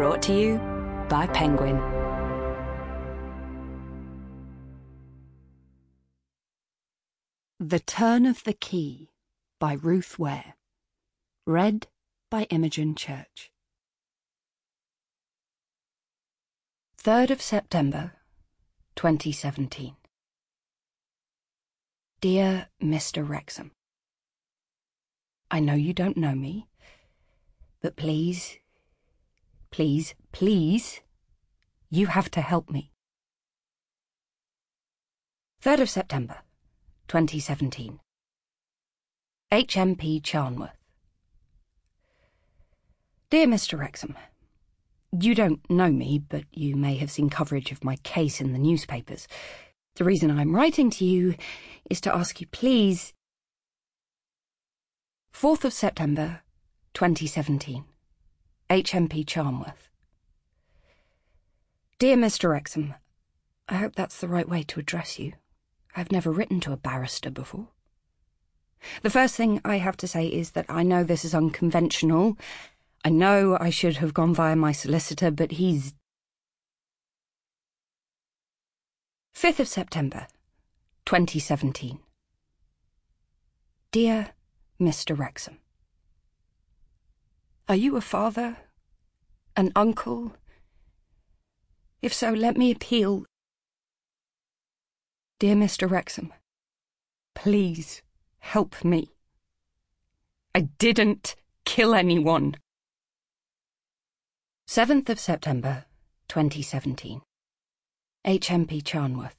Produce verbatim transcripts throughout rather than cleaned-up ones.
Brought to you by Penguin. The Turn of the Key by Ruth Ware. Read by Imogen Church. third of September, twenty seventeen. Dear Mister Wrexham, I know you don't know me, but please, please, please, you have to help me. third of September, twenty seventeen. H M P Charnworth. Dear Mister Wrexham, you don't know me, but you may have seen coverage of my case in the newspapers. The reason I'm writing to you is to ask you please... fourth of September, twenty seventeen. H M P Charnworth. Dear Mister Wrexham, I hope that's the right way to address you. I've never written to a barrister before. The first thing I have to say is that I know this is unconventional. I know I should have gone via my solicitor, but he's... fifth of September, twenty seventeen. Dear Mister Wrexham, are you a father? An uncle? If so, let me appeal. Dear Mister Wrexham, please help me. I didn't kill anyone. seventh of September, twenty seventeen. H M P Charnworth.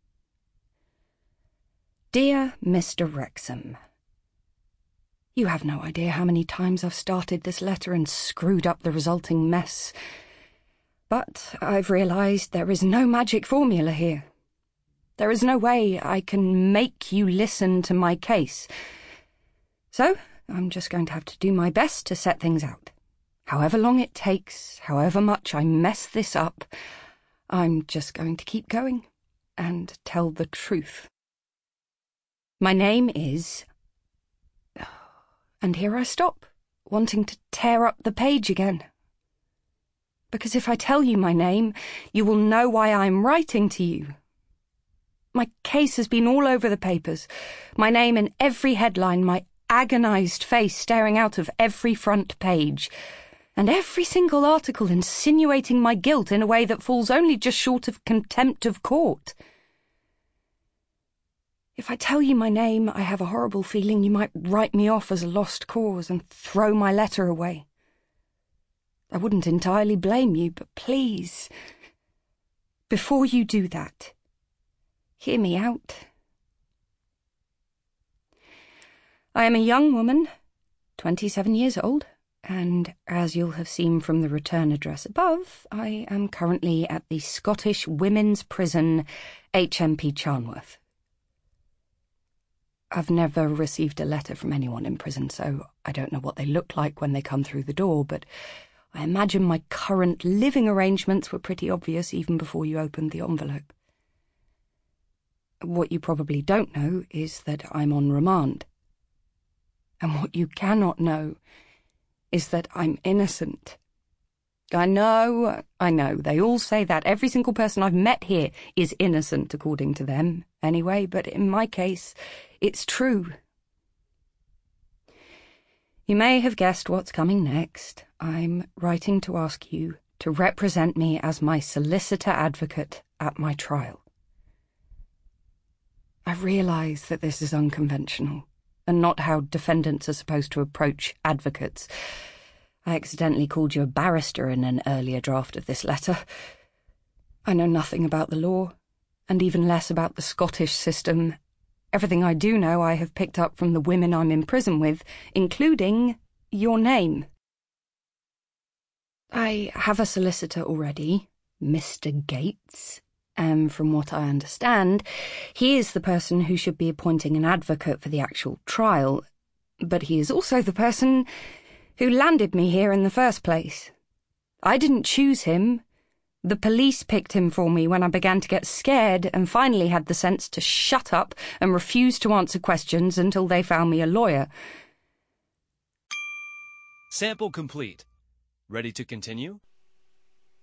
Dear Mister Wrexham, you have no idea how many times I've started this letter and screwed up the resulting mess. But I've realised there is no magic formula here. There is no way I can make you listen to my case. So, I'm just going to have to do my best to set things out. However long it takes, however much I mess this up, I'm just going to keep going and tell the truth. My name is... And here I stop, wanting to tear up the page again. Because if I tell you my name, you will know why I'm writing to you. My case has been all over the papers, my name in every headline, my agonised face staring out of every front page, and every single article insinuating my guilt in a way that falls only just short of contempt of court. If I tell you my name, I have a horrible feeling you might write me off as a lost cause and throw my letter away. I wouldn't entirely blame you, but please, before you do that, hear me out. I am a young woman, twenty-seven years old, and as you'll have seen from the return address above, I am currently at the Scottish Women's Prison, H M P Charnworth. I've never received a letter from anyone in prison, so I don't know what they look like when they come through the door, but I imagine my current living arrangements were pretty obvious even before you opened the envelope. What you probably don't know is that I'm on remand. And what you cannot know is that I'm innocent. I know, I know, they all say that. Every single person I've met here is innocent, according to them, anyway, but in my case, it's true. You may have guessed what's coming next. I'm writing to ask you to represent me as my solicitor advocate at my trial. I realise that this is unconventional, and not how defendants are supposed to approach advocates. I accidentally called you a barrister in an earlier draft of this letter. I know nothing about the law, and even less about the Scottish system. Everything I do know I have picked up from the women I'm in prison with, including your name. I have a solicitor already, Mister Gates, and from what I understand, he is the person who should be appointing an advocate for the actual trial, but he is also the person who landed me here in the first place. I didn't choose him. The police picked him for me when I began to get scared and finally had the sense to shut up and refuse to answer questions until they found me a lawyer. Sample complete. Ready to continue?